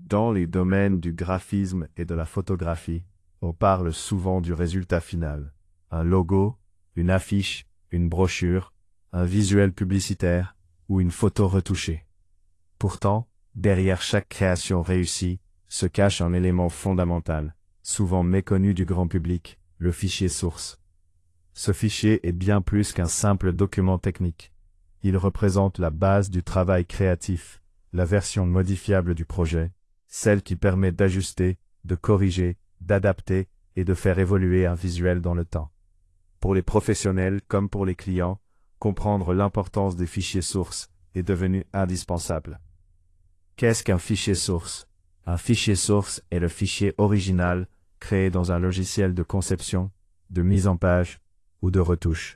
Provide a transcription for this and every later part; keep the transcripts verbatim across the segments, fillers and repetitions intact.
Dans les domaines du graphisme et de la photographie, on parle souvent du résultat final. Un logo, une affiche, une brochure, un visuel publicitaire ou une photo retouchée. Pourtant, derrière chaque création réussie, se cache un élément fondamental, souvent méconnu du grand public, le fichier source. Ce fichier est bien plus qu'un simple document technique. Il représente la base du travail créatif, la version modifiable du projet, celle qui permet d'ajuster, de corriger, d'adapter et de faire évoluer un visuel dans le temps. Pour les professionnels comme pour les clients, comprendre l'importance des fichiers sources est devenu indispensable. Qu'est-ce qu'un fichier source? Un fichier source est le fichier original créé dans un logiciel de conception, de mise en page ou de retouche.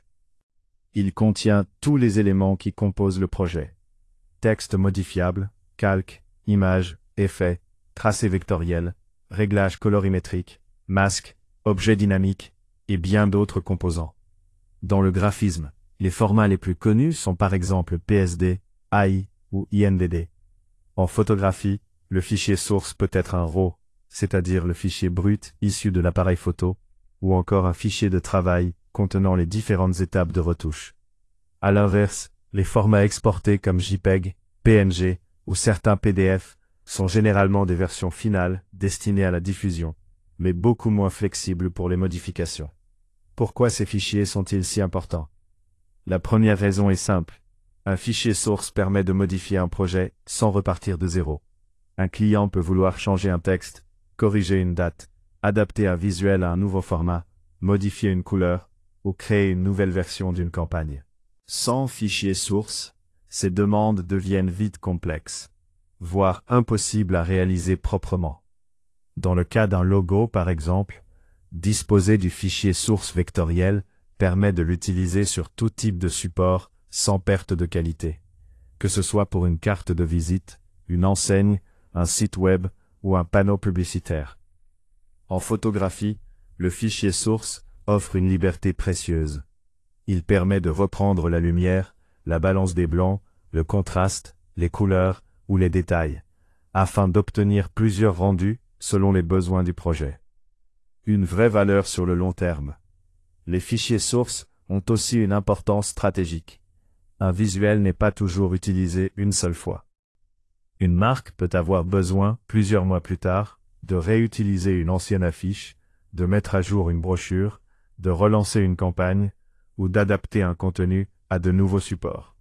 Il contient tous les éléments qui composent le projet. Texte modifiable, calque, images, effets, tracés vectoriels, réglages colorimétriques, masques, objets dynamiques et bien d'autres composants. Dans le graphisme, les formats les plus connus sont par exemple P S D, A I ou I N D D. En photographie, le fichier source peut être un RAW, c'est-à-dire le fichier brut issu de l'appareil photo, ou encore un fichier de travail contenant les différentes étapes de retouche. À l'inverse, les formats exportés comme JPEG, P N G ou certains P D F sont généralement des versions finales destinées à la diffusion, mais beaucoup moins flexibles pour les modifications. Pourquoi ces fichiers sont-ils si importants? La première raison est simple. Un fichier source permet de modifier un projet sans repartir de zéro. Un client peut vouloir changer un texte, corriger une date, adapter un visuel à un nouveau format, modifier une couleur ou créer une nouvelle version d'une campagne. Sans fichier source, ces demandes deviennent vite complexes, voire impossibles à réaliser proprement. Dans le cas d'un logo, par exemple, disposer du fichier source vectoriel permet de l'utiliser sur tout type de support sans perte de qualité, que ce soit pour une carte de visite, une enseigne, un site web ou un panneau publicitaire. En photographie, le fichier source offre une liberté précieuse. Il permet de reprendre la lumière, la balance des blancs, le contraste, les couleurs ou les détails, afin d'obtenir plusieurs rendus selon les besoins du projet. Une vraie valeur sur le long terme. Les fichiers sources ont aussi une importance stratégique. Un visuel n'est pas toujours utilisé une seule fois. Une marque peut avoir besoin, plusieurs mois plus tard, de réutiliser une ancienne affiche, de mettre à jour une brochure, de relancer une campagne ou d'adapter un contenu à de nouveaux supports.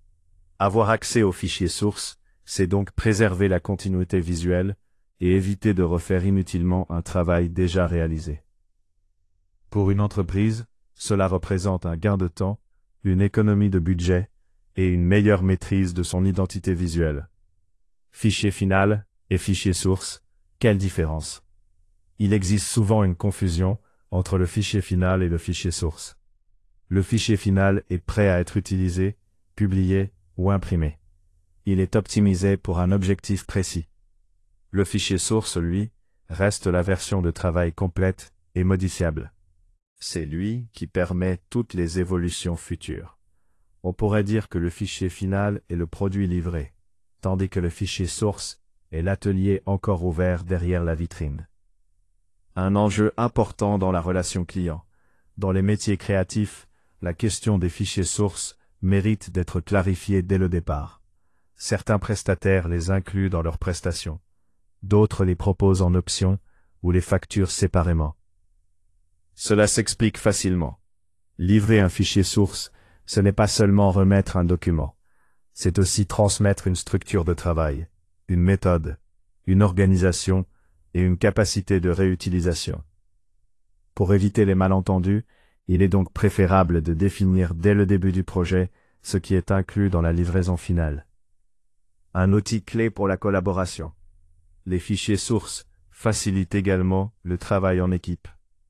Avoir accès aux fichiers sources, c'est donc préserver la continuité visuelle et éviter de refaire inutilement un travail déjà réalisé. Pour une entreprise, cela représente un gain de temps, une économie de budget et une meilleure maîtrise de son identité visuelle. Fichier final et fichier source, quelle différence? Il existe souvent une confusion entre le fichier final et le fichier source. Le fichier final est prêt à être utilisé, publié ou imprimé. Il est optimisé pour un objectif précis. Le fichier source, lui, reste la version de travail complète et modifiable. C'est lui qui permet toutes les évolutions futures. On pourrait dire que le fichier final est le produit livré, tandis que le fichier source est l'atelier encore ouvert derrière la vitrine. Un enjeu important dans la relation client. Dans les métiers créatifs, la question des fichiers sources mérite d'être clarifiée dès le départ. Certains prestataires les incluent dans leurs prestations. D'autres les proposent en option ou les facturent séparément. Cela s'explique facilement. Livrer un fichier source, ce n'est pas seulement remettre un document. C'est aussi transmettre une structure de travail, une méthode, une organisation et une capacité de réutilisation. Pour éviter les malentendus, il est donc préférable de définir dès le début du projet ce qui est inclus dans la livraison finale. Un outil clé pour la collaboration. Les fichiers sources facilitent également le travail en équipe.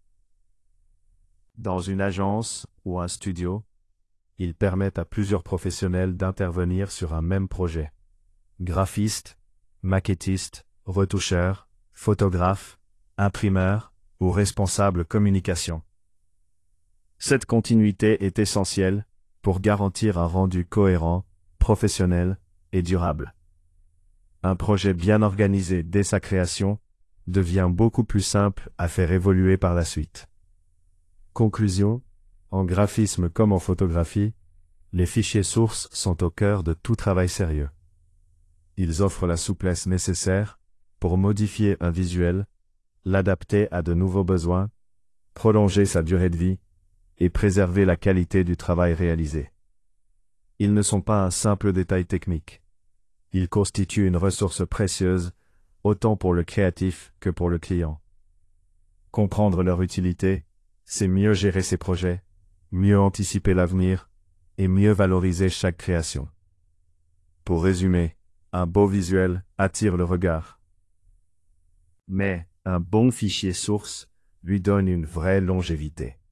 Dans une agence ou un studio, ils permettent à plusieurs professionnels d'intervenir sur un même projet. Graphistes, maquettistes, retoucheurs, photographes, imprimeurs ou responsables communication. Cette continuité est essentielle pour garantir un rendu cohérent, professionnel et durable. Un projet bien organisé dès sa création devient beaucoup plus simple à faire évoluer par la suite. Conclusion, en graphisme comme en photographie, les fichiers sources sont au cœur de tout travail sérieux. Ils offrent la souplesse nécessaire pour modifier un visuel, l'adapter à de nouveaux besoins, prolonger sa durée de vie et préserver la qualité du travail réalisé. Ils ne sont pas un simple détail technique. Ils constituent une ressource précieuse, autant pour le créatif que pour le client. Comprendre leur utilité, c'est mieux gérer ses projets, mieux anticiper l'avenir et mieux valoriser chaque création. Pour résumer, un beau visuel attire le regard. Mais un bon fichier source lui donne une vraie longévité.